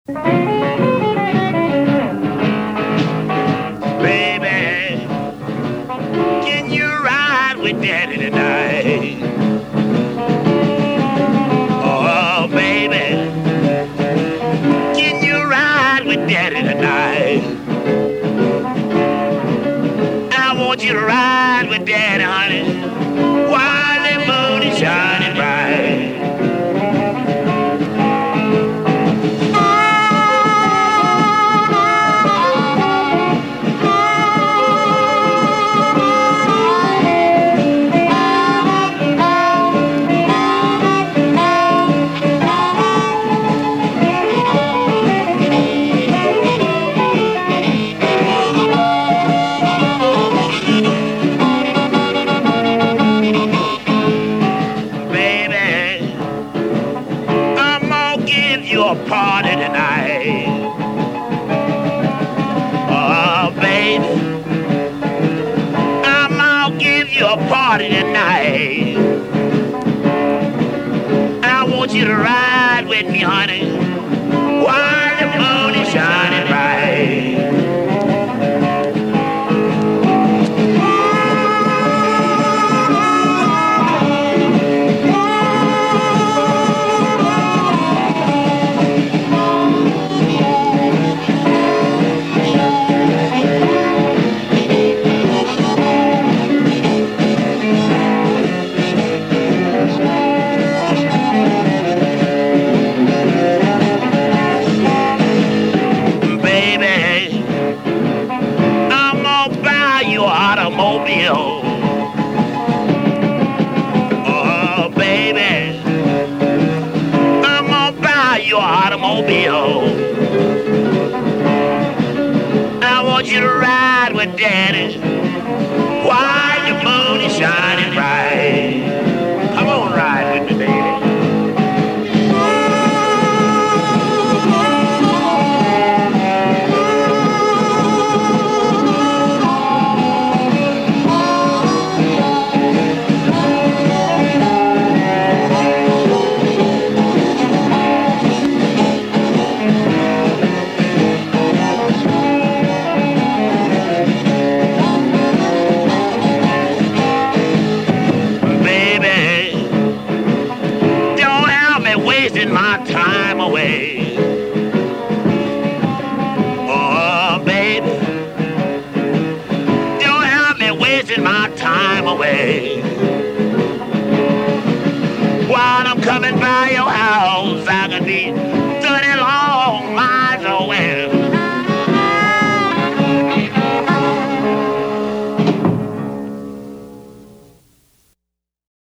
Baby, can you ride with Daddy tonight? Oh, baby, can you ride with Daddy tonight? I want you to ride with Daddy, honey, while the moon is shining bright. Baby, I'm gonna give you a party tonight. Oh, baby, I'm gonna give you a party tonight. I want you to ride with me, honey, while the moon is shining bright. Baby, I'm gonna buy you an automobile. Oh, baby, I'm gonna buy you an automobile. I want you to ride with Daddy while the moon is shining bright.